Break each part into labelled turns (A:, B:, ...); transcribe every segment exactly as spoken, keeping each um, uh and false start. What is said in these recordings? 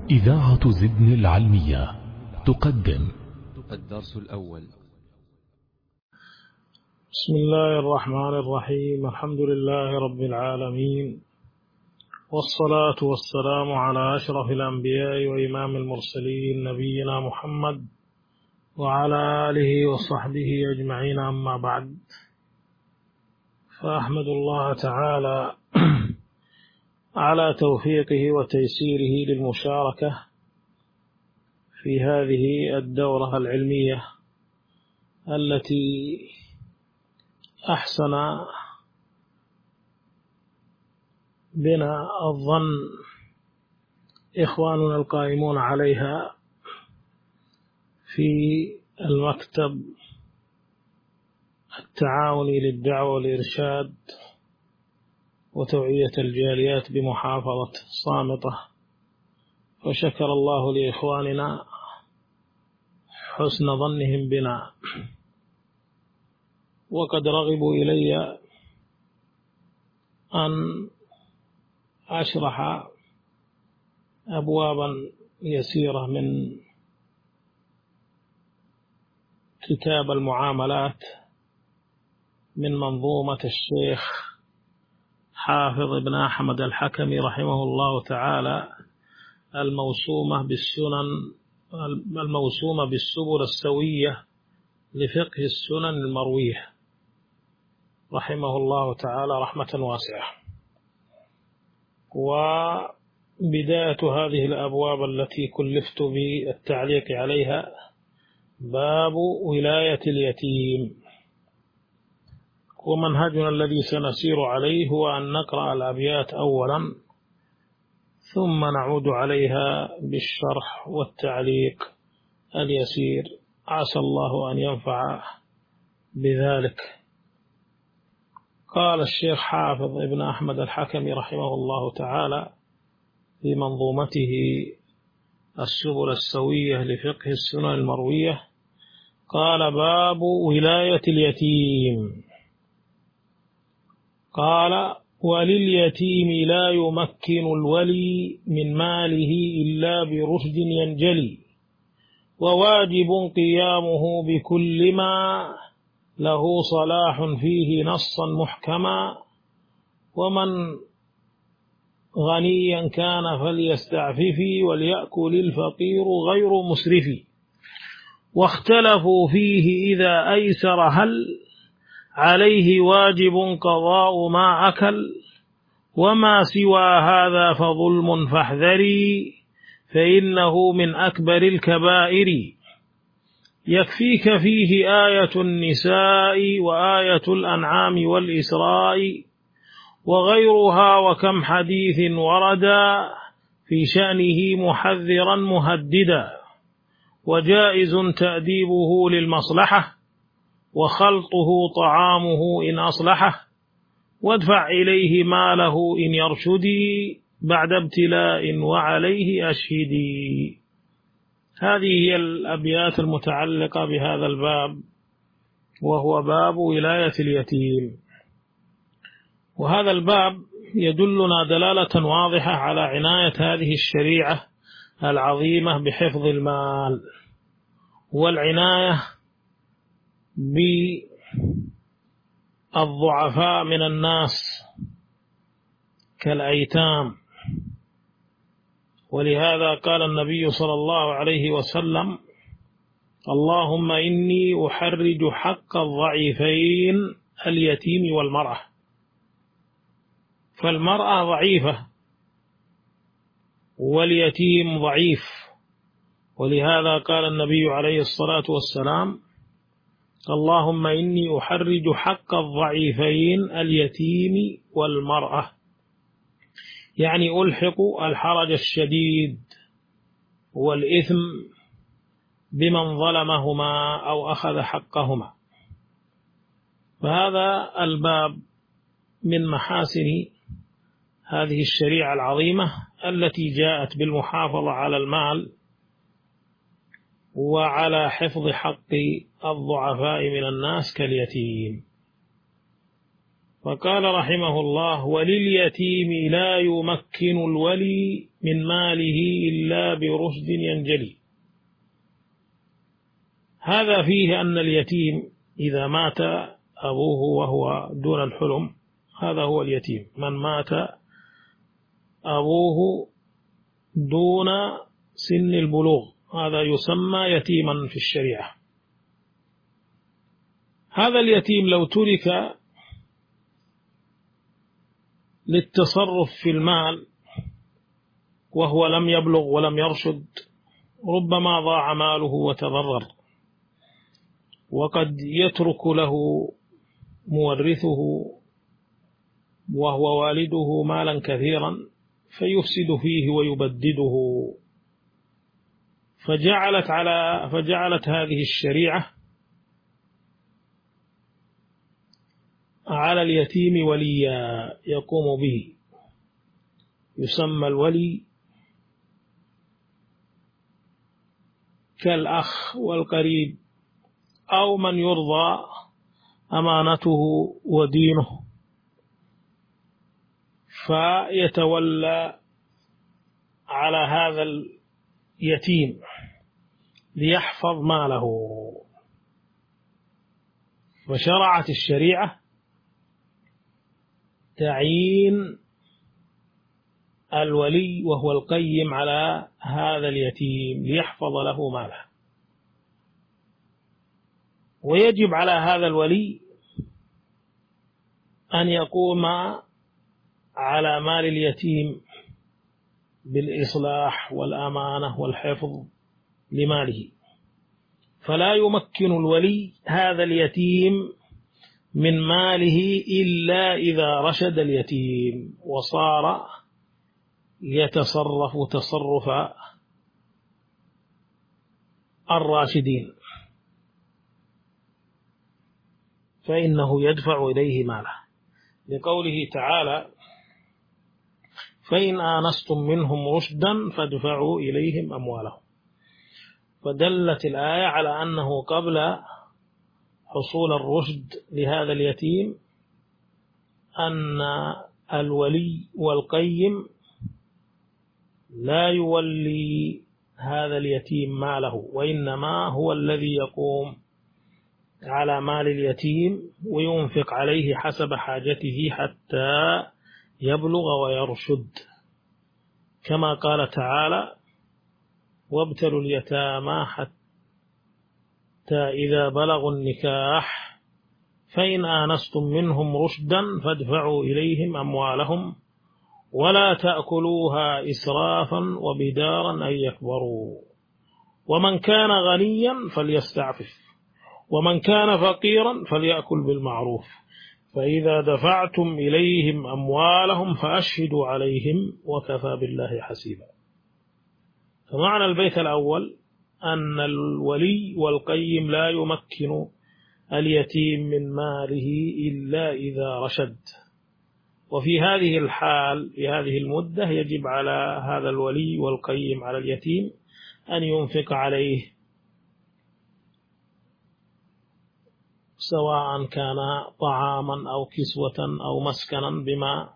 A: إذاعة زدن العلمية تقدم
B: الدرس الأول.
C: بسم الله الرحمن الرحيم. الحمد لله رب العالمين، والصلاة والسلام على أشرف الأنبياء وإمام المرسلين نبينا محمد وعلى آله وصحبه أجمعين، أما بعد، فأحمد الله تعالى على توفيقه وتيسيره للمشاركة في هذه الدورة العلمية التي أحسن بنا الظن إخواننا القائمون عليها في المكتب التعاوني للدعوة والإرشاد وتوعية الجاليات بمحافظة صامتة، وشكر الله لإخواننا حسن ظنهم بنا، وقد رغبوا إلي أن أشرح أبوابا يسيرة من كتاب المعاملات من منظومة الشيخ حافظ ابن أحمد الحكمي رحمه الله تعالى، الموسومة بالسنن الموسومة بالسبل السوية لفقه السنن المروية، رحمه الله تعالى رحمة واسعة. وبداية هذه الأبواب التي كلفت بالتعليق عليها باب ولاية اليتيم، ومنهجنا الذي سنسير عليه هو أن نقرأ الأبيات أولا ثم نعود عليها بالشرح والتعليق اليسير، عسى الله أن ينفع بذلك. قال الشيخ حافظ ابن أحمد الحكمي رحمه الله تعالى في منظومته السبل السوية لفقه السنن المروية، قال باب ولاية اليتيم. قال ولليتيم لا يمكن الولي من ماله إلا برشد ينجلي، وواجب قيامه بكل ما له صلاح فيه نصا محكما، ومن غنيا كان فليستعففي وليأكل الفقير غير مسرف، واختلفوا فيه إذا أيسر هل عليه واجب قضاء ما أكل، وما سوى هذا فظلم فاحذري فإنه من أكبر الكبائر. يكفيك فيه آية النساء وآية الأنعام والإسراء وغيرها، وكم حديث وردا في شأنه محذرا مهددا، وجائز تأديبه للمصلحة وخلطه طعامه إن أصلحه، وادفع إليه ماله إن يرشدي بعد ابتلاء وعليه أشهدي. هذه هي الأبيات المتعلقة بهذا الباب، وهو باب ولاية اليتيم. وهذا الباب يدلنا دلالة واضحة على عناية هذه الشريعة العظيمة بحفظ المال، والعناية بالضعفاء من الناس كالأيتام. ولهذا قال النبي صلى الله عليه وسلم: اللهم إني أحرج حق الضعيفين اليتيم والمرأة. فالمرأة ضعيفة واليتيم ضعيف، ولهذا قال النبي عليه الصلاة والسلام: اللهم إني أحرج حق الضعيفين اليتيم والمرأة، يعني ألحق الحرج الشديد والإثم بمن ظلمهما أو أخذ حقهما. فهذا الباب من محاسن هذه الشريعة العظيمة التي جاءت بالمحافظة على المال وعلى حفظ حق الضعفاء من الناس كاليتيم. فقال رحمه الله: ولليتيم لا يمكن الولي من ماله إلا برشد ينجلي. هذا فيه أن اليتيم إذا مات أبوه وهو دون الحلم، هذا هو اليتيم، من مات أبوه دون سن البلوغ هذا يسمى يتيما في الشريعة. هذا اليتيم لو ترك للتصرف في المال وهو لم يبلغ ولم يرشد ربما ضاع ماله وتضرر، وقد يترك له مورثه وهو والده مالا كثيرا فيفسد فيه ويبدده. فجعلت على فجعلت هذه الشريعة على اليتيم وليا يقوم به، يسمى الولي كالأخ والقريب أو من يرضى أمانته ودينه، فيتولى على هذا اليتيم ليحفظ ماله. وشرعت الشريعة تعيين الولي وهو القيم على هذا اليتيم ليحفظ له ماله، ويجب على هذا الولي أن يقوم على مال اليتيم بالإصلاح والأمانة والحفظ لماله. فلا يمكن الولي هذا اليتيم من ماله إلا إذا رشد اليتيم وصار يتصرف تصرف الراشدين، فإنه يدفع إليه ماله، لقوله تعالى: فإن آنستم منهم رشدا فادفعوا إليهم أموالهم. فدلت الآية على أنه قبل حصول الرشد لهذا اليتيم أن الولي والقيم لا يولي هذا اليتيم ماله، وإنما هو الذي يقوم على مال اليتيم وينفق عليه حسب حاجته حتى يبلغ ويرشد، كما قال تعالى: وابتلوا اليتامى حتى إذا بلغوا النكاح فإن آنستم منهم رشدا فادفعوا إليهم أموالهم ولا تأكلوها إسرافا وبدارا أن يكبروا ومن كان غنيا فليستعفف ومن كان فقيرا فليأكل بالمعروف فإذا دفعتم إليهم أموالهم فأشهدوا عليهم وكفى بالله حسيبا. فمعنى البيت الأول أن الولي والقيم لا يمكن اليتيم من ماله إلا إذا رشد، وفي هذه الحال في هذه المدة يجب على هذا الولي والقيم على اليتيم أن ينفق عليه، سواء كان طعاما أو كسوة أو مسكنا بما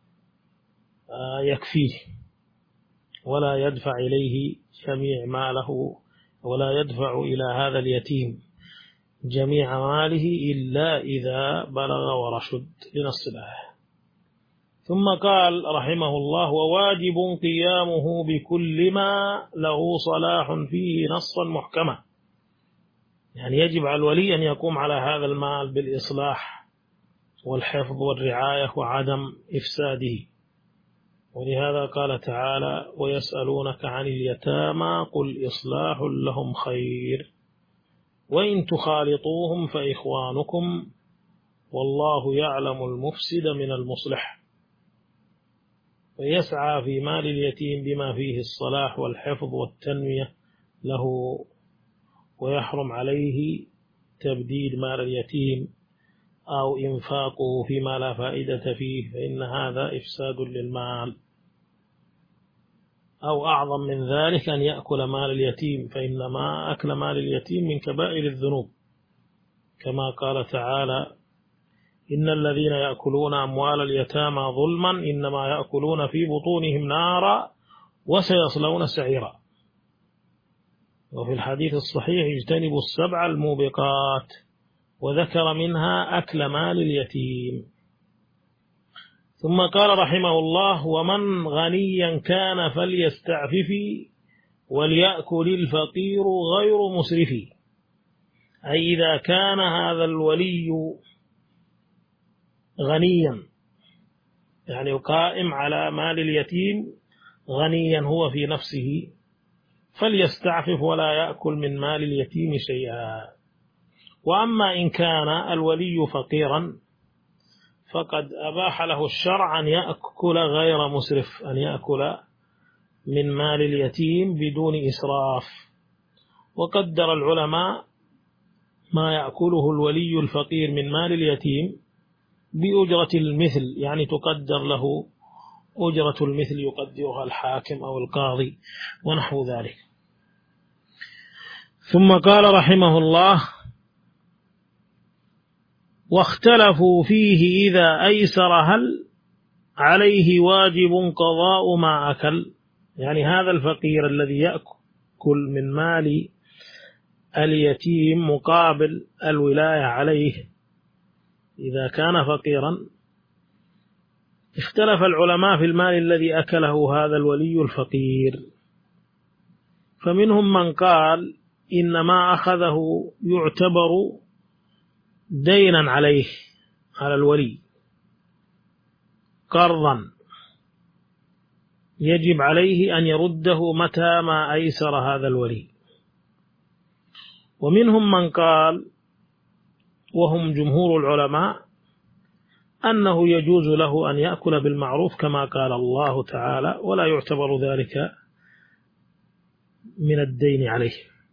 C: يكفيه، ولا يدفع إليه جميع ماله ولا يدفع إلى هذا اليتيم جميع ماله إلا إذا بلغ ورشد لنص الآية. ثم قال رحمه الله: وواجب قيامه بكل ما له صلاح فيه نصا محكما، يعني يجب على الولي أن يقوم على هذا المال بالإصلاح والحفظ والرعاية وعدم إفساده. ولهذا قال تعالى: ويسألونك عن اليتامى قل إصلاح لهم خير وإن تخالطوهم فإخوانكم والله يعلم المفسد من المصلح. ويسعى في مال اليتيم بما فيه الصلاح والحفظ والتنمية له، ويحرم عليه تبديد مال اليتيم أو إنفاقه فيما لا فائدة فيه، فإن هذا إفساد للمال. أو أعظم من ذلك أن يأكل مال اليتيم، فإنما أكل مال اليتيم من كبائر الذنوب، كما قال تعالى: إن الذين يأكلون أموال اليتامى ظلما إنما يأكلون في بطونهم نارا وسيصلون سعيرا. وفي الحديث الصحيح اجتنبوا السبع الموبقات، وذكر منها أكل مال اليتيم. ثم قال رحمه الله: ومن غنيا كان فليستعفف وليأكل الفقير غير مسرف. أي إذا كان هذا الولي غنيا، يعني قائم على مال اليتيم، غنيا هو في نفسه، فليستعفف ولا يأكل من مال اليتيم شيئا. وأما إن كان الولي فقيرا فقد أباح له الشرع أن يأكل غير مسرف، أن يأكل من مال اليتيم بدون إسراف. وقدر العلماء ما يأكله الولي الفقير من مال اليتيم بأجرة المثل، يعني تقدر له أجرة المثل يقدرها الحاكم أو القاضي ونحو ذلك. ثم قال رحمه الله: واختلفوا فيه إذا أيسر هل عليه واجب قضاء ما أكل. يعني هذا الفقير الذي يأكل من مال اليتيم مقابل الولاية عليه، إذا كان فقيرا، اختلف العلماء في المال الذي أكله هذا الولي الفقير. فمنهم من قال إن ما أخذه يعتبر دينا عليه، على الولي، قرضا يجب عليه أن يرده متى ما أيسر هذا الولي. ومنهم من قال، وهم جمهور العلماء، أنه يجوز له أن يأكل بالمعروف كما قال الله تعالى، ولا يعتبر ذلك من الدين عليه،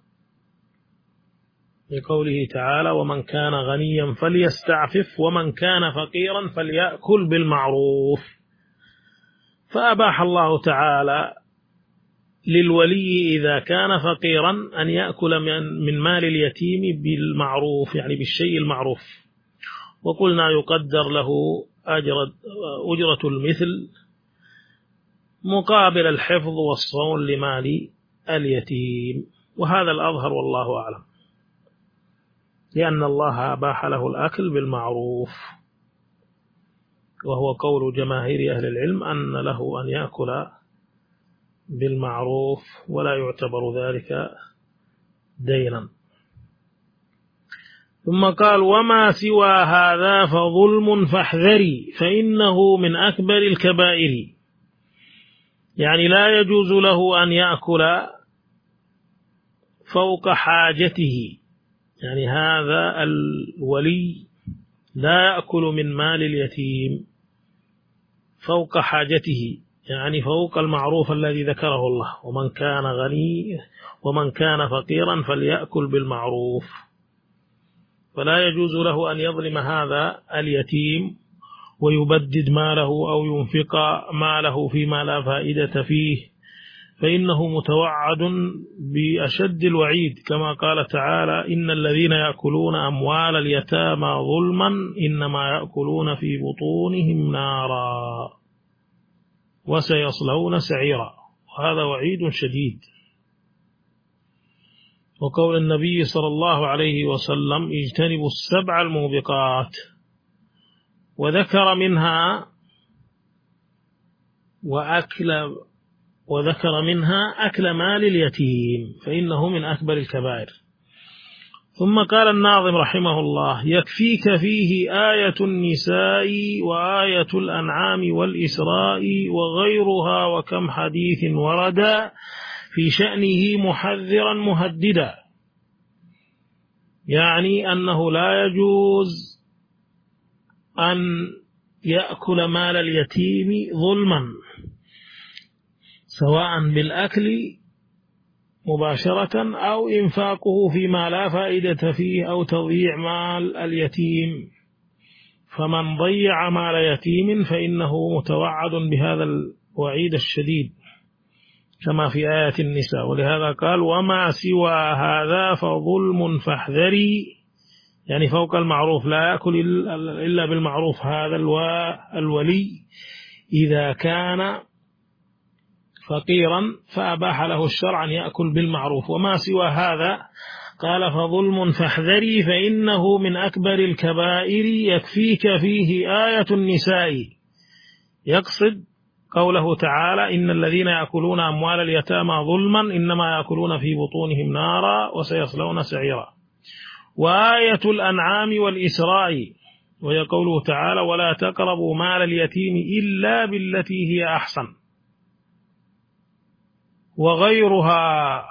C: لقوله تعالى: ومن كان غنيا فليستعفف ومن كان فقيرا فليأكل بالمعروف. فأباح الله تعالى للولي إذا كان فقيرا أن يأكل من مال اليتيم بالمعروف، يعني بالشيء المعروف. وقلنا يقدر له أجرة المثل مقابل الحفظ والصون لمال اليتيم. وهذا الأظهر والله أعلم، لأن الله أباح له الأكل بالمعروف، وهو قول جماهير أهل العلم أن له أن يأكل بالمعروف ولا يعتبر ذلك دينا. ثم قال: وما سوى هذا فظلم فاحذري فإنه من أكبر الكبائر. يعني لا يجوز له أن يأكل فوق حاجته، يعني هذا الولي لا يأكل من مال اليتيم فوق حاجته، يعني فوق المعروف الذي ذكره الله: ومن كان غني ومن كان فقيرا فليأكل بالمعروف. فلا يجوز له أن يظلم هذا اليتيم ويبدد ماله أو ينفق ماله فيما لا فائدة فيه، فإنه متوعد بأشد الوعيد، كما قال تعالى: إن الذين يأكلون أموال اليتامى ظلما إنما يأكلون في بطونهم نارا وسيصلون سعيرا. وهذا وعيد شديد. وقول النبي صلى الله عليه وسلم: اجتنبوا السبع الموبقات، وذكر منها وأكل وذكر منها أكل مال اليتيم، فإنه من أكبر الكبائر. ثم قال الناظم رحمه الله: يكفيك فيه آية النساء وآية الأنعام والإسراء وغيرها، وكم حديث وردا في شأنه محذرا مهددا. يعني أنه لا يجوز أن يأكل مال اليتيم ظلما، سواء بالأكل مباشرة أو إنفاقه فيما لا فائدة فيه أو تضييع مال اليتيم. فمن ضيع مال يتيم فإنه متوعد بهذا الوعيد الشديد، كما في آية النساء. ولهذا قال: وما سوى هذا فظلم فاحذري يعني فوق المعروف، لا يأكل إلا بالمعروف هذا الولي إذا كان فقيرا فأباح له الشرع أن يأكل بالمعروف. وما سوى هذا قال فظلم فاحذري فإنه من أكبر الكبائر يكفيك فيه آية النساء. يقصد قوله تعالى إن الذين يأكلون أموال اليتامى ظلما إنما يأكلون في بطونهم نارا وسيصلون سعيرا. وآية الأنعام والإسراء وهي قوله تعالى ولا تقربوا مال اليتيم إلا بالتي هي أحسن وغيرها،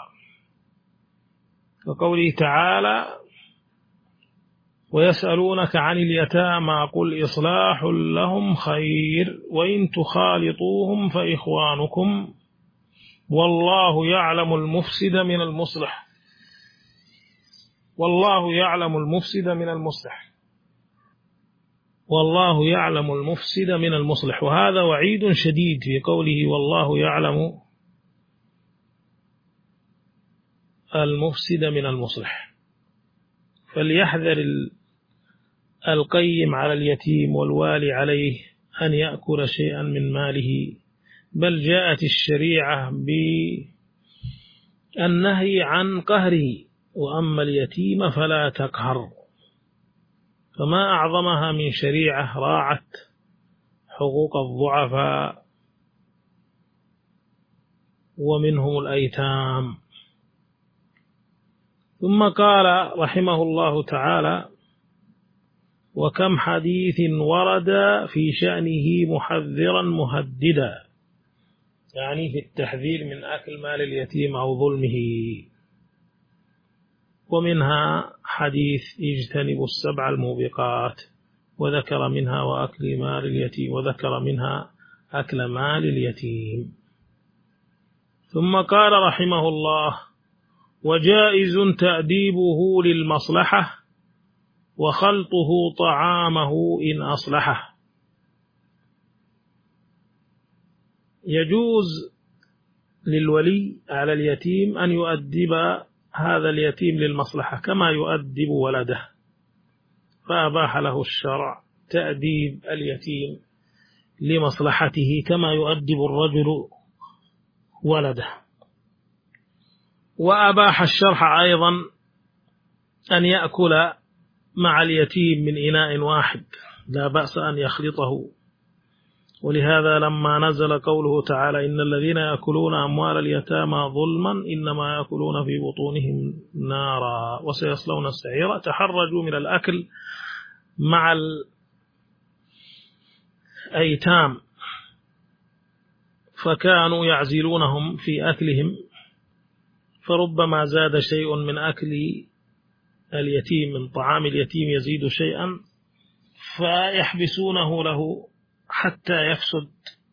C: وقوله تعالى ويسألونك عن اليتامى قل إصلاح لهم خير وإن تخالطوهم فإخوانكم والله يعلم المفسد من المصلح والله يعلم المفسد من المصلح والله يعلم المفسد من المصلح. وهذا وعيد شديد في قوله والله يعلم المفسد من المصلح. فليحذر القيم على اليتيم والوالي عليه أن يأكل شيئا من ماله، بل جاءت الشريعة بالنهي عن قهره، وأما اليتيم فلا تقهر. فما أعظمها من شريعة راعت حقوق الضعفاء ومنهم الأيتام. ثم قال رحمه الله تعالى وكم حديث ورد في شأنه محذرا مهددا، يعني في التحذير من أكل مال اليتيم أو ظلمه. ومنها حديث اجتنبوا السبع الموبقات، وذكر منها وأكل مال اليتيم، وذكر منها أكل مال اليتيم. ثم قال رحمه الله وجائز تأديبه للمصلحة وخلطه طعامه إن أصلحه. يجوز للولي على اليتيم أن يؤدب هذا اليتيم للمصلحة كما يؤدب ولده، فأباح له الشرع تأديب اليتيم لمصلحته كما يؤدب الرجل ولده. وأباح الشرع أيضا أن يأكل مع اليتيم من إناء واحد، لا بأس أن يخلطه. ولهذا لما نزل قوله تعالى إن الذين يأكلون أموال اليتامى ظلما إنما يأكلون في بطونهم نارا وسيصلون سعيرا، تحرجوا من الأكل مع الأيتام فكانوا يعزلونهم في أكلهم، فربما زاد شيء من أكل اليتيم من طعام اليتيم يزيد شيئا فيحبسونه له حتى يفسد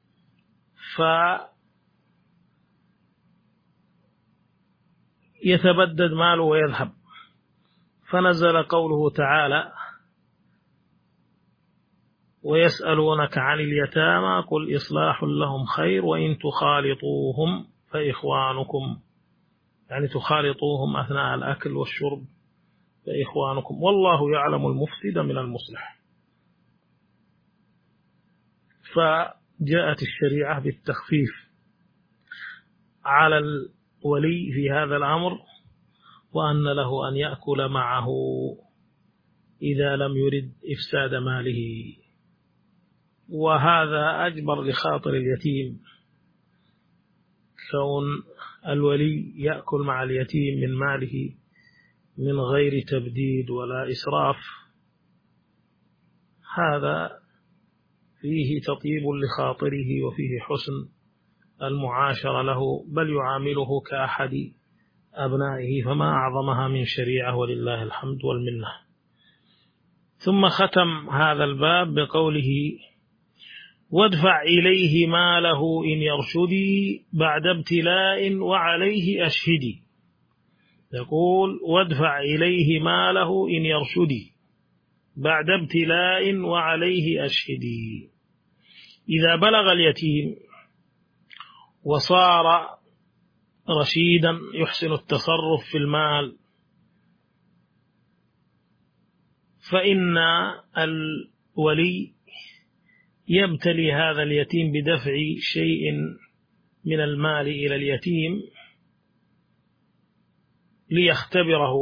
C: فيتبدد ماله ويذهب. فنزل قوله تعالى ويسألونك عن اليتامى قل إصلاح لهم خير وإن تخالطوهم فإخوانكم، يعني تخالطوهم أثناء الأكل والشرب فإخوانكم والله يعلم المفسد من المصلح. فجاءت الشريعة بالتخفيف على الولي في هذا الأمر، وأن له أن يأكل معه إذا لم يرد إفساد ماله. وهذا أجبر لخاطر اليتيم، كون الولي يأكل مع اليتيم من ماله من غير تبديد ولا إسراف، هذا فيه تطيب لخاطره وفيه حسن المعاشرة له، بل يعامله كأحد أبنائه، فما أعظمها من شريعة ولله الحمد والمنة. ثم ختم هذا الباب بقوله وادفع إليه ماله إن يرشدي بعد ابتلاء وعليه أشهدي. يقول وادفع إليه ماله إن يرشدي بعد ابتلاء وعليه أشهدي. إذا بلغ اليتيم وصار رشيدا يحسن التصرف في المال فإن الولي يبتلي هذا اليتيم بدفع شيء من المال إلى اليتيم ليختبره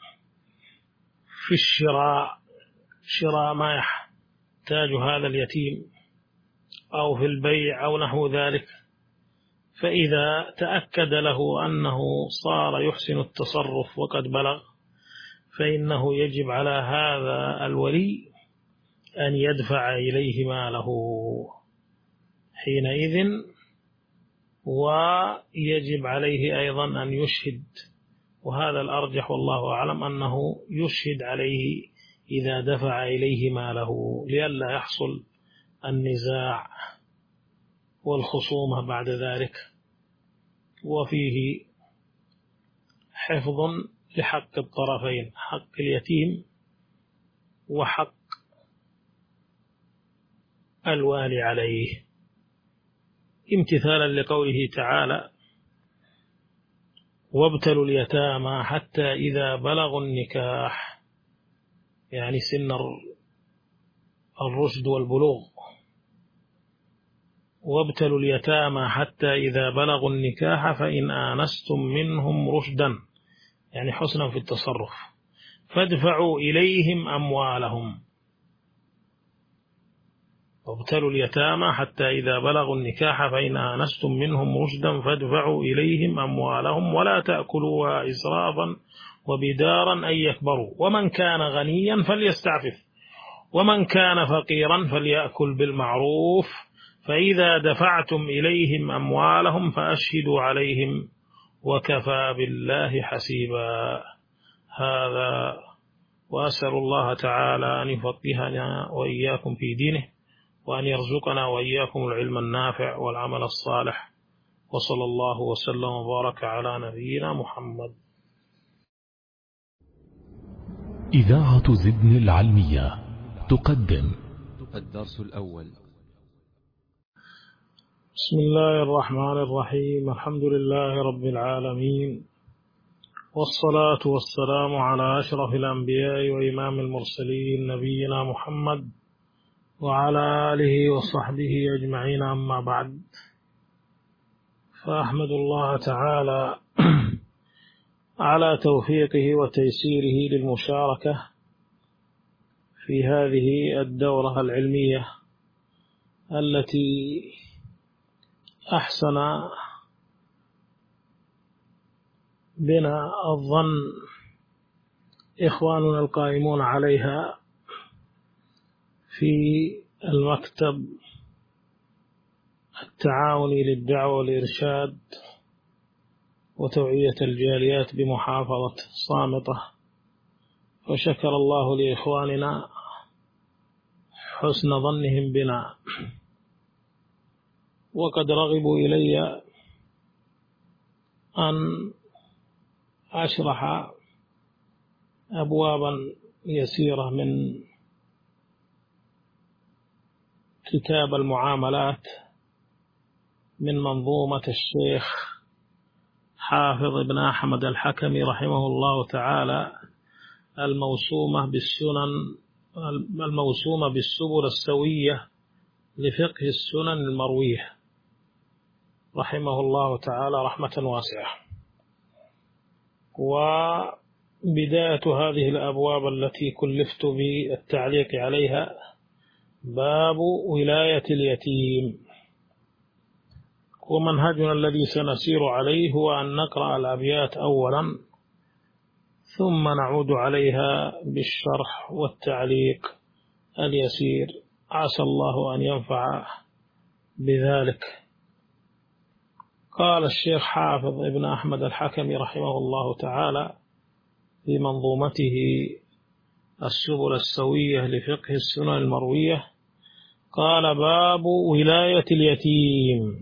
C: في الشراء شراء ما يحتاج هذا اليتيم أو في البيع أو نحو ذلك. فإذا تأكد له أنه صار يحسن التصرف وقد بلغ فإنه يجب على هذا الولي أن يدفع إليه ماله حينئذ، ويجب عليه أيضا أن يشهد، وهذا الأرجح والله أعلم أنه يشهد عليه إذا دفع إليه ماله لئلا يحصل النزاع والخصومة بعد ذلك، وفيه حفظ لحق الطرفين، حق اليتيم وحق الوالي عليه، امتثالا لقوله تعالى: وابتلوا اليتامى حتى إذا بلغوا النكاح، يعني سن الرشد والبلوغ. وابتلوا اليتامى حتى إذا بلغوا النكاح فإن آنستم منهم رشدا، يعني حسنا في التصرف، فادفعوا إليهم أموالهم. وابتلوا اليتامى حتى إذا بلغوا النكاح فإن آنستم منهم رشدا فادفعوا إليهم أموالهم ولا تأكلوها إسرافا وبدارا أن يكبروا، ومن كان غنيا فليستعفف ومن كان فقيرا فليأكل بالمعروف، فإذا دفعتم إليهم أموالهم فأشهدوا عليهم وكفى بالله حسيبا. هذا، وأسأل الله تعالى أن يفقهنا وإياكم في دينه، وأن يرزقنا وإياكم العلم النافع والعمل الصالح، وصلى الله وسلم وبارك على نبينا محمد.
A: إذاعة زدن العلمية تقدم
B: الدرس الأول.
C: بسم الله الرحمن الرحيم، الحمد لله رب العالمين، والصلاة والسلام على أشرف الأنبياء وإمام المرسلين نبينا محمد وعلى آله وصحبه أجمعين، أما بعد، فأحمد الله تعالى على توفيقه وتيسيره للمشاركة في هذه الدورة العلمية التي أحسن بنا الظن إخواننا القائمون عليها في المكتب التعاوني للدعوة والإرشاد وتوعية الجاليات بمحافظة صامتة، وشكر الله لإخواننا حسن ظنهم بنا، وقد رغبوا إلي أن أشرح أبوابا يسيرة من كتاب المعاملات من منظومة الشيخ حافظ ابن أحمد الحكمي رحمه الله تعالى، الموسومة بالسنن الموسومة بالسبل السوية لفقه السنن المروية، رحمه الله تعالى رحمة واسعة. وبداية هذه الأبواب التي كلفت بالتعليق عليها باب ولاية اليتيم، ومنهجنا الذي سنسير عليه هو أن نقرأ الأبيات أولا ثم نعود عليها بالشرح والتعليق اليسير، عسى الله أن ينفع بذلك. قال الشيخ حافظ ابن أحمد الحكمي رحمه الله تعالى في منظومته السبل السوية لفقه السنن المروية، قال: باب ولاية اليتيم.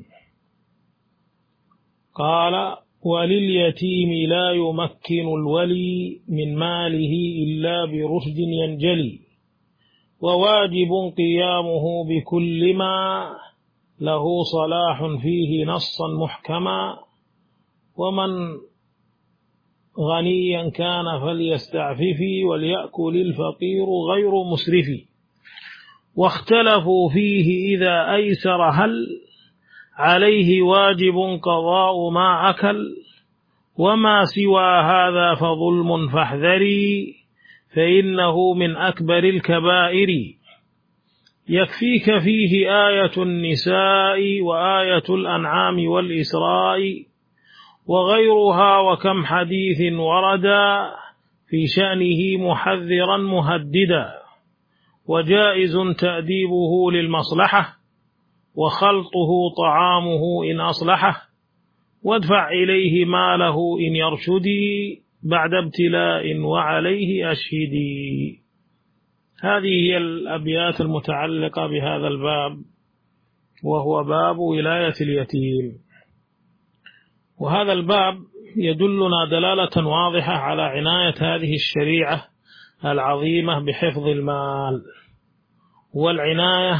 C: قال: ولليتيم لا يمكن الولي من ماله إلا برشد ينجلي، وواجب قيامه بكل ما له صلاح فيه نصا محكما، ومن غنيا كان فليستعففي وليأكل الفقير غير مسرفي. واختلفوا فيه إذا أيسر هل عليه واجب قضاء ما أكل، وما سوى هذا فظلم فاحذري فإنه من أكبر الكبائر. يكفيك فيه آية النساء وآية الأنعام والإسراء وغيرها، وكم حديث وردا في شأنه محذرا مهددا. وجائز تأديبه للمصلحة وخلطه طعامه إن أصلحه، وادفع إليه ماله إن يرشدي بعد ابتلاء وعليه أشهدي. هذه هي الأبيات المتعلقة بهذا الباب، وهو باب ولاية اليتيم. وهذا الباب يدلنا دلالة واضحة على عناية هذه الشريعة العظيمة بحفظ المال، والعناية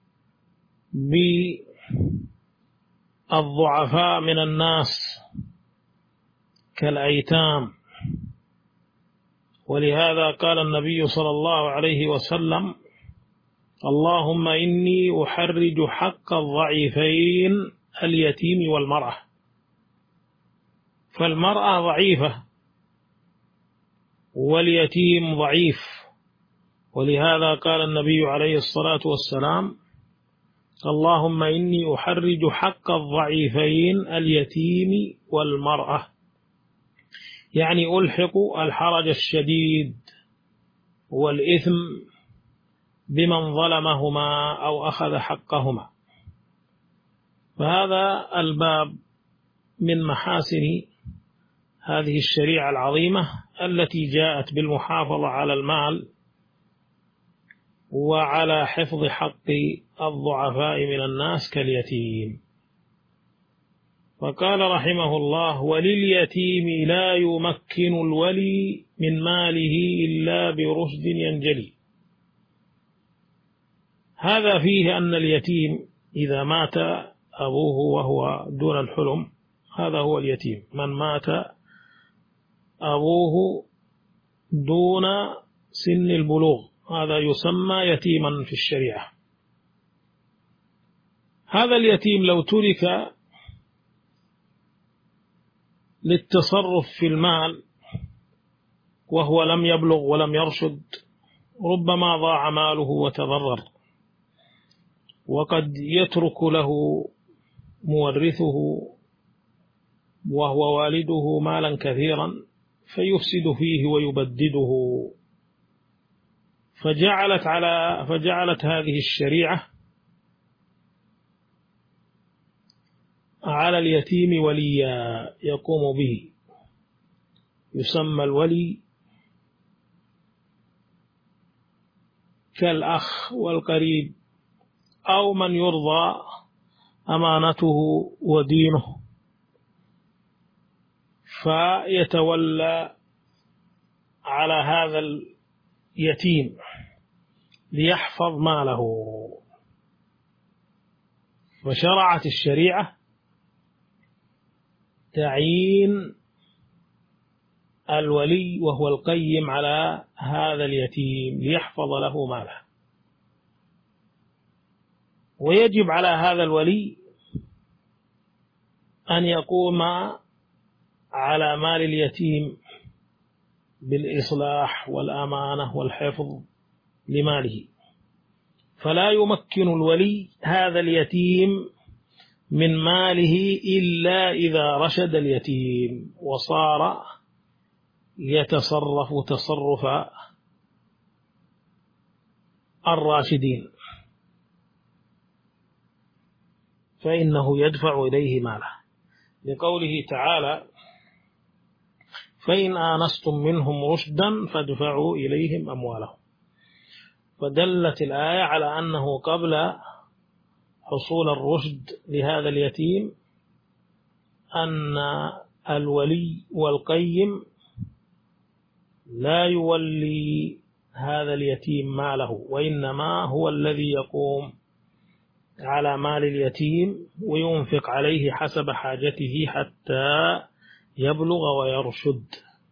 C: بالضعفاء من الناس كالأيتام. ولهذا قال النبي صلى الله عليه وسلم: اللهم إني أحرج حق الضعيفين اليتيم والمرأة. فالمرأة ضعيفة واليتيم ضعيف، ولهذا قال النبي عليه الصلاة والسلام: اللهم إني أحرج حق الضعيفين اليتيم والمرأة، يعني ألحق الحرج الشديد والإثم بمن ظلمهما أو أخذ حقهما. فهذا الباب من محاسن هذه الشريعة العظيمة التي جاءت بالمحافظة على المال وعلى حفظ حق الضعفاء من الناس كاليتيم. فقال رحمه الله: ولليتيم لا يمكن الولي من ماله إلا برشد ينجلي. هذا فيه أن اليتيم إذا مات أبوه وهو دون الحلم، هذا هو اليتيم، من مات أبوه دون سن البلوغ هذا يسمى يتيما في الشريعة. هذا اليتيم لو ترك للتصرف في المال وهو لم يبلغ ولم يرشد، ربما ضاع ماله وتضرر، وقد يترك له مورثه وهو والده مالا كثيرا فيفسد فيه ويبدده. فجعلت على فجعلت هذه الشريعة على اليتيم وليا يقوم به، يسمى الولي كالأخ والقريب أو من يرضى أمانته ودينه، فيتولى على هذا اليتيم ليحفظ ماله. فشرعت الشريعة تعيين الولي وهو القيم على هذا اليتيم ليحفظ له ماله. ويجب على هذا الولي أن يقوم على مال اليتيم بالإصلاح والأمانة والحفظ لماله. فلا يمكن الولي هذا اليتيم من ماله إلا إذا رشد اليتيم وصار يتصرف تصرف الراشدين، فإنه يدفع إليه ماله، لقوله تعالى: فإن آنستم منهم رشدا فادفعوا إليهم أموالهم. فدلت الآية على أنه قبل حصول الرشد لهذا اليتيم أن الولي والقيم لا يولي هذا اليتيم ماله، وإنما هو الذي يقوم على مال اليتيم وينفق عليه حسب حاجته حتى يبلغ ويرشد.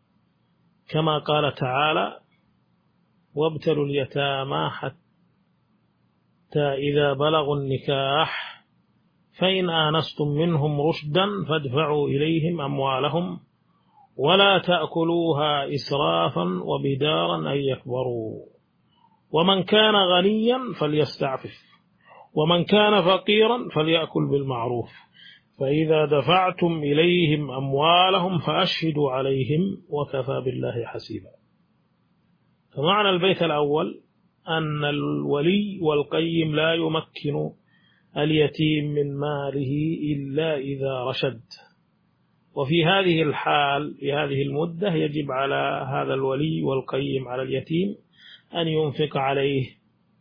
C: كما قال تعالى: وابتلوا اليتامى حتى إذا بلغوا النكاح فإن آنستم منهم رشدا فادفعوا إليهم أموالهم ولا تأكلوها إسرافا وبدارا أن يكبروا ومن كان غنيا فليستعفف ومن كان فقيرا فليأكل بالمعروف فإذا دفعتم إليهم أموالهم فأشهدوا عليهم وكفى بالله حسيبا. فمعنى البيت الأول أن الولي والقيم لا يمكن اليتيم من ماله إلا إذا رشد، وفي هذه الحال في هذه المدة يجب على هذا الولي والقيم على اليتيم أن ينفق عليه،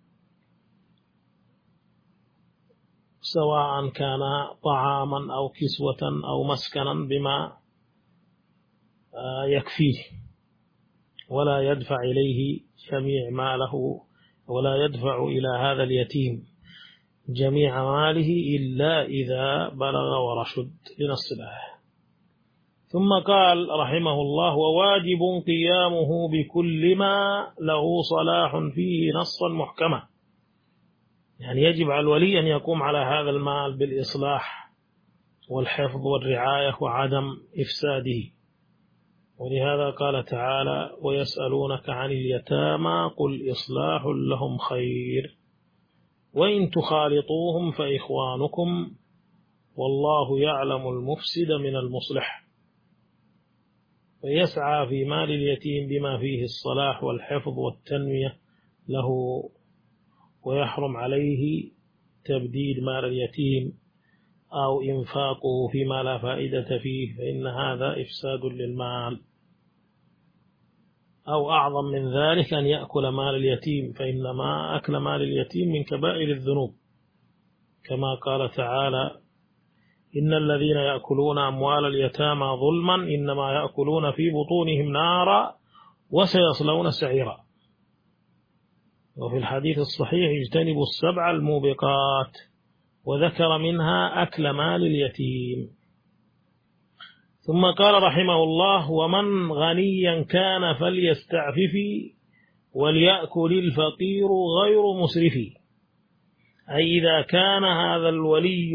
C: سواء كان طعاما أو كسوة أو مسكنا بما يكفيه، ولا يدفع إليه جميع ماله ولا يدفع إلى هذا اليتيم جميع ماله إلا إذا بلغ ورشد لنص الآية. ثم قال رحمه الله: وواجب قيامه بكل ما له صلاح فيه نصا محكما، يعني يجب على الولي أن يقوم على هذا المال بالإصلاح والحفظ والرعاية وعدم إفساده. ولهذا قال تعالى: ويسألونك عن اليتامى قل إصلاح لهم خير وإن تخالطوهم فإخوانكم والله يعلم المفسد من المصلح. ويسعى في مال اليتيم بما فيه الصلاح والحفظ والتنمية له، ويحرم عليه تبديد مال اليتيم أو إنفاقه فيما لا فائدة فيه، فإن هذا إفساد للمال. أو أعظم من ذلك أن يأكل مال اليتيم، فإنما أكل مال اليتيم من كبائر الذنوب، كما قال تعالى: إن الذين يأكلون أموال اليتامى ظلما إنما يأكلون في بطونهم نارا وسيصلون سعيرا. وفي الحديث الصحيح: اجتنبوا السبع الموبقات، وذكر منها أكل مال اليتيم. ثم قال رحمه الله: ومن غنيا كان فليستعفف وليأكل الفقير غير مسرف. أي إذا كان هذا الولي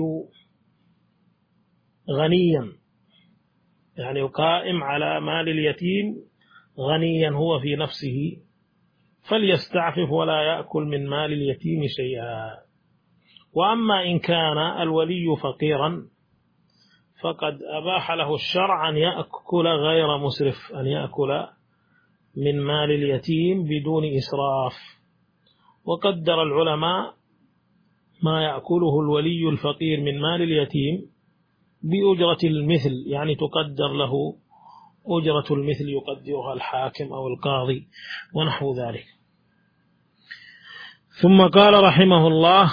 C: غنيا، يعني قائم على مال اليتيم غنيا هو في نفسه، فليستعفف ولا يأكل من مال اليتيم شيئا. وأما إن كان الولي فقيرا فقد أباح له الشرع أن يأكل غير مسرف، أن يأكل من مال اليتيم بدون إسراف. وقدر العلماء ما يأكله الولي الفقير من مال اليتيم بأجرة المثل، يعني تقدر له أجرة المثل يقدرها الحاكم أو القاضي ونحو ذلك. ثم قال رحمه الله: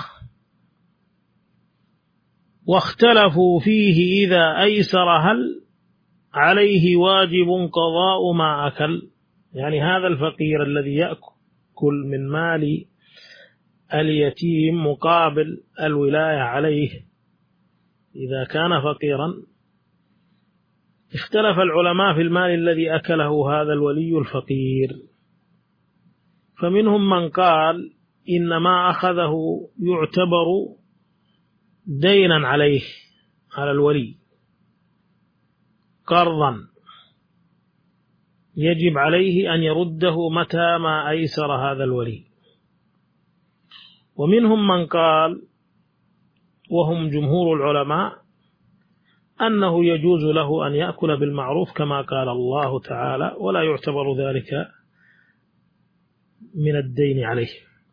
C: واختلفوا فيه إذا أيسر هل عليه واجب قضاء ما أكل. يعني هذا الفقير الذي يأكل من مال اليتيم مقابل الولاية عليه، إذا كان فقيرا اختلف العلماء في المال الذي أكله هذا الولي الفقير، فمنهم من قال إن ما أخذه يعتبر دينا عليه، على الولي، قرضا يجب عليه أن يرده متى ما أيسر هذا الولي. ومنهم من قال، وهم جمهور العلماء، أنه يجوز له أن يأكل بالمعروف كما قال الله تعالى، ولا يعتبر ذلك من الدين عليه،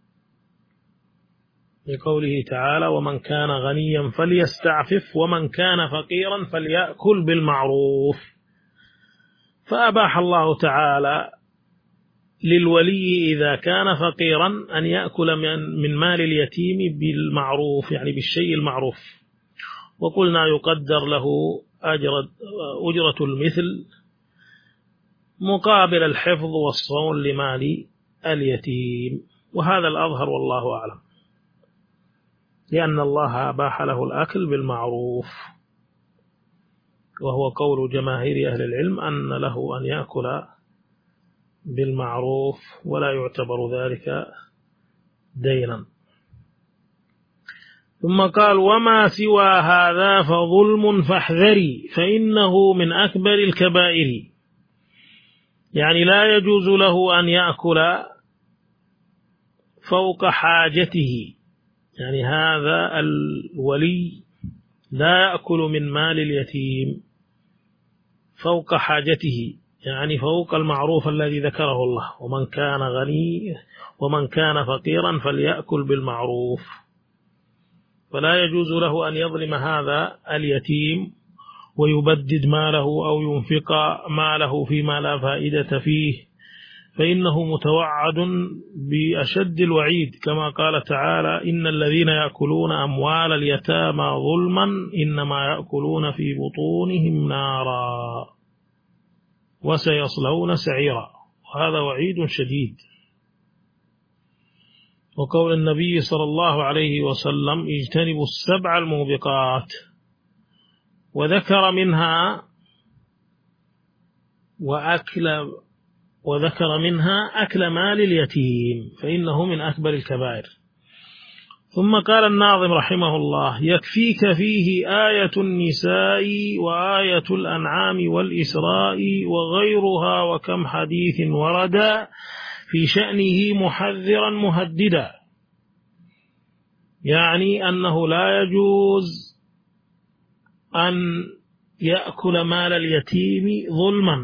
C: لقوله تعالى: ومن كان غنيا فليستعفف ومن كان فقيرا فليأكل بالمعروف. فأباح الله تعالى للولي إذا كان فقيرا أن يأكل من مال اليتيم بالمعروف، يعني بالشيء المعروف. وقلنا يقدر له أجرة المثل مقابل الحفظ والصون لمال اليتيم، وهذا الأظهر والله أعلم، لأن الله أباح له الأكل بالمعروف، وهو قول جماهير أهل العلم أن له أن يأكل بالمعروف ولا يعتبر ذلك دينا. ثم قال وما سوى هذا فظلم فاحذري فإنه من أكبر الكبائر. يعني لا يجوز له أن يأكل فوق حاجته، يعني هذا الولي لا يأكل من مال اليتيم فوق حاجته، يعني فوق المعروف الذي ذكره الله، ومن كان غني ومن كان فقيرا فليأكل بالمعروف. فلا يجوز له أن يظلم هذا اليتيم ويبدد ماله أو ينفق ماله فيما لا فائدة فيه، فإنه متوعد بأشد الوعيد، كما قال تعالى إن الذين يأكلون أموال اليتامى ظلما إنما يأكلون في بطونهم نارا وسيصلون سعيرا، وهذا وعيد شديد. وقول النبي صلى الله عليه وسلم اجتنبوا السبع الموبقات، وذكر منها وأكل وذكر منها أكل مال اليتيم فإنه من أكبر الكبائر. ثم قال الناظم رحمه الله يكفيك فيه آية النساء وآية الأنعام والإسراء وغيرها وكم حديث ورد في شأنه محذرا مهددا، يعني أنه لا يجوز أن يأكل مال اليتيم ظلما،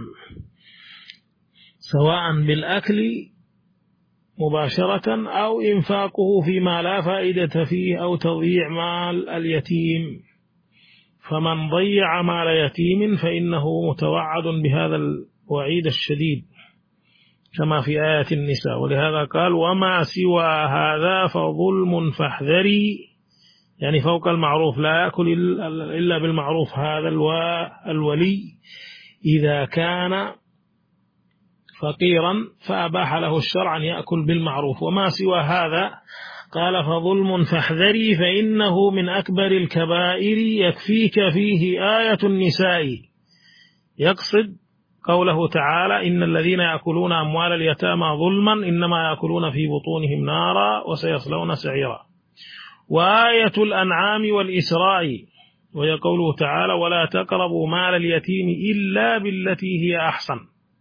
C: سواء بالأكل مباشرة أو إنفاقه فيما لا فائدة فيه أو تضييع مال اليتيم. فمن ضيع مال يتيم فإنه متوعد بهذا الوعيد الشديد كما في آيات النساء. ولهذا قال وما سوى هذا فظلم فاحذري، يعني فوق المعروف، لا يأكل إلا بالمعروف هذا الولي إذا كان فقيرا فأباح له الشرع أن يأكل بالمعروف. وما سوى هذا قال فظلم فاحذري فإنه من أكبر الكبائر يكفيك فيه آية النساء، يقصد قوله تعالى إن الذين يأكلون أموال اليتامى ظلما إنما يأكلون في بطونهم نارا وسيصلون سعيرا. وآية الأنعام والإسراء، وهي قوله تعالى ولا تقربوا مال اليتيم إلا بالتي هي أحسن.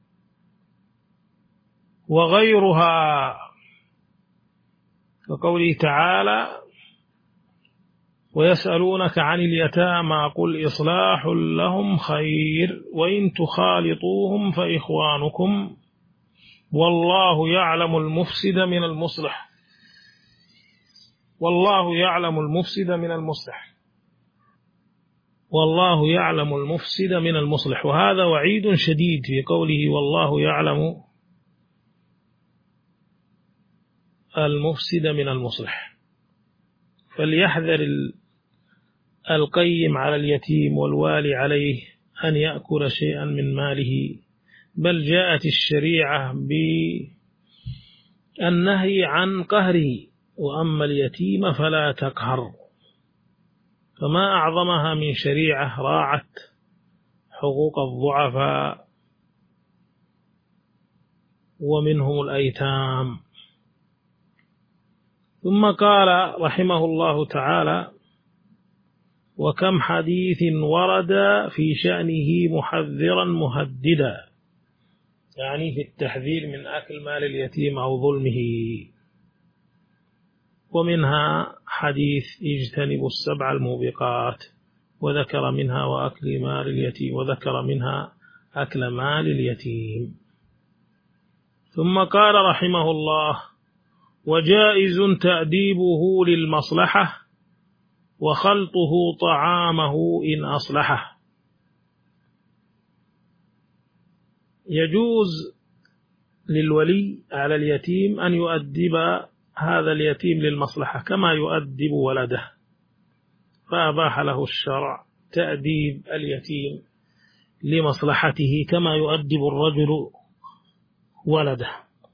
C: وغيرها كقوله تعالى ويسألونك عن اليتامى قل إصلاح لهم خير وإن تخالطوهم فإخوانكم والله يعلم المفسد من المصلح والله يعلم المفسد من المصلح والله يعلم المفسد من المصلح. وهذا وعيد شديد في قوله والله يعلم المفسد من المصلح. فليحذر القيم على اليتيم والوالي عليه أن يأكل شيئا من ماله، بل جاءت الشريعة بالنهي عن قهره، وأما اليتيم فلا تقهر. فما أعظمها من شريعة راعت حقوق الضعفاء ومنهم الأيتام. ثم قال رحمه الله تعالى وكم حديث ورد في شأنه محذرا مهددا، يعني في التحذير من أكل مال اليتيم أو ظلمه. ومنها حديث اجتنبوا السبع الموبقات، وذكر منها وأكل مال اليتيم، وذكر منها أكل مال اليتيم. ثم قال رحمه الله وجائز تأديبه للمصلحة وخلطه طعامه إن أصلحه. يجوز للولي على اليتيم أن يؤدب هذا اليتيم للمصلحة كما يؤدب ولده، فأباح له الشرع تأديب اليتيم لمصلحته كما يؤدب الرجل ولده.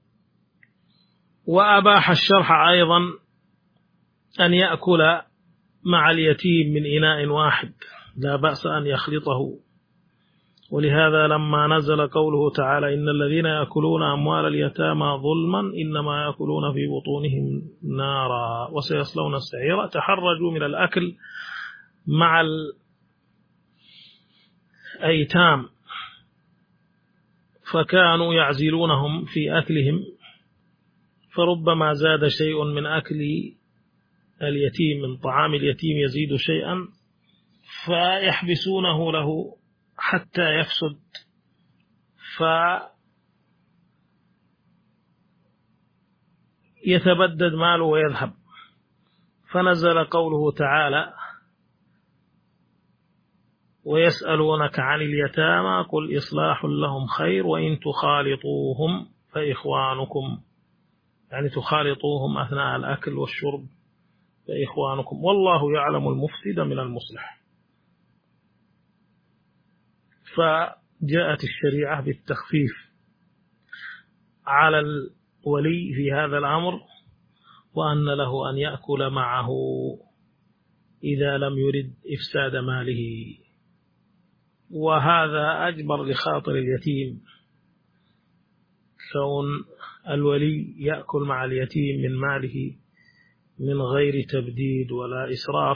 C: وأباح الشرع أيضا أن يأكل مع اليتيم من إناء واحد، لا بأس أن يخلطه ولهذا لما نزل قوله تعالى إن الذين يأكلون أموال اليتامى ظلما إنما يأكلون في بطونهم نارا وسيصلون السعير، تحرجوا من الأكل مع الأيتام فكانوا يعزلونهم في أكلهم، فربما زاد شيء من أكل اليتيم من طعام اليتيم يزيد شيئا فيحبسونه له حتى يفسد فيتبدد ماله ويذهب. فنزل قوله تعالى ويسألونك عن اليتامى قل إصلاح لهم خير وإن تخالطوهم فإخوانكم، يعني تخالطوهم أثناء الأكل والشرب فإخوانكم والله يعلم المفسد من المصلح. فجاءت الشريعة بالتخفيف على الولي في هذا الأمر، وأن له أن يأكل معه إذا لم يرد إفساد ماله، وهذا أجبر لخاطر اليتيم، كون الولي يأكل مع اليتيم من ماله من غير تبديد ولا إسراف،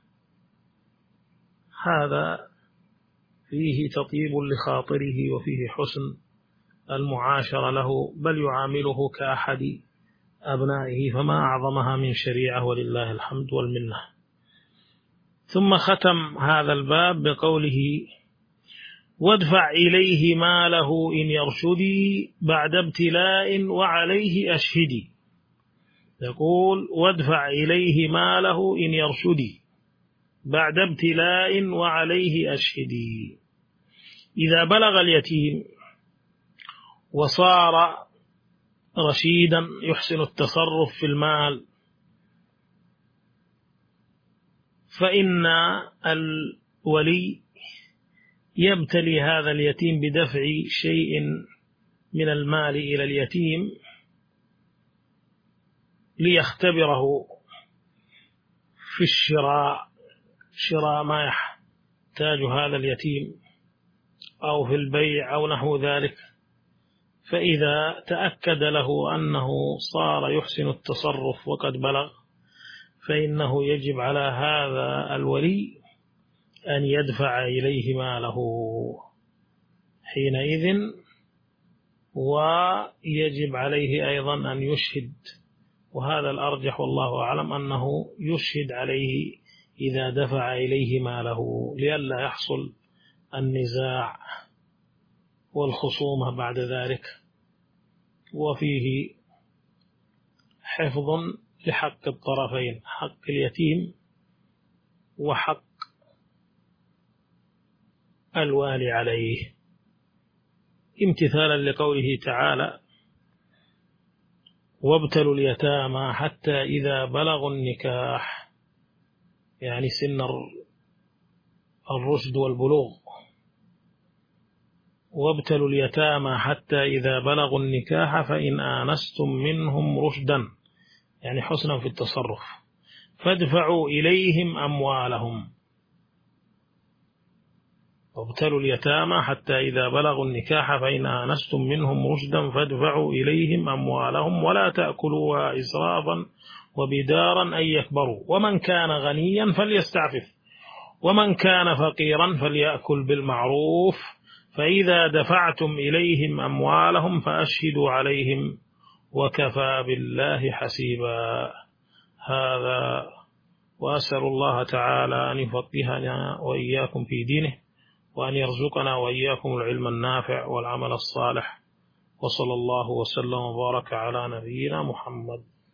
C: هذا فيه تطيب لخاطره وفيه حسن المعاشرة له، بل يعامله كأحد أبنائه، فما أعظمها من شريعة ولله الحمد والمنة. ثم ختم هذا الباب بقوله وادفع إليه ماله إن يرشدي بعد ابتلاء وعليه أشهدي. يقول وادفع إليه ماله إن يرشدي بعد ابتلاء وعليه أشهدي. إذا بلغ اليتيم وصار رشيدا يحسن التصرف في المال فإن الولي يبتلي هذا اليتيم بدفع شيء من المال إلى اليتيم ليختبره في الشراء، شراء ما يحتاج هذا اليتيم أو في البيع أو نحو ذلك. فإذا تأكد له أنه صار يحسن التصرف وقد بلغ فإنه يجب على هذا الولي أن يدفع إليه ماله حينئذ، ويجب عليه أيضا أن يشهد، وهذا الأرجح والله أعلم أنه يشهد عليه إذا دفع إليه ماله لئلا يحصل النزاع والخصومة بعد ذلك، وفيه حفظ لحق الطرفين، حق اليتيم وحق الوالي عليه، امتثالا لقوله تعالى وابتلوا اليتامى حتى إذا بلغوا النكاح، يعني سن الرشد والبلوغ. وابتلوا اليتامى حتى إذا بلغوا النكاح فإن آنستم منهم رشدا، يعني حسنا في التصرف، فادفعوا إليهم أموالهم. وابتلوا اليتامى حتى إذا بلغوا النكاح فإن آنستم منهم رشدا فادفعوا إليهم أموالهم ولا تأكلوها إسرافا وبدارا أن يكبروا، ومن كان غنيا فليستعفف ومن كان فقيرا فليأكل بالمعروف، فإذا دفعتم إليهم أموالهم فأشهدوا عليهم وكفى بالله حسيبا. هذا، وأسأل الله تعالى أن يفقهنا وإياكم في دينه، وأن يرزقنا وإياكم العلم النافع والعمل الصالح، وصلى الله وسلم وبارك على نبينا محمد.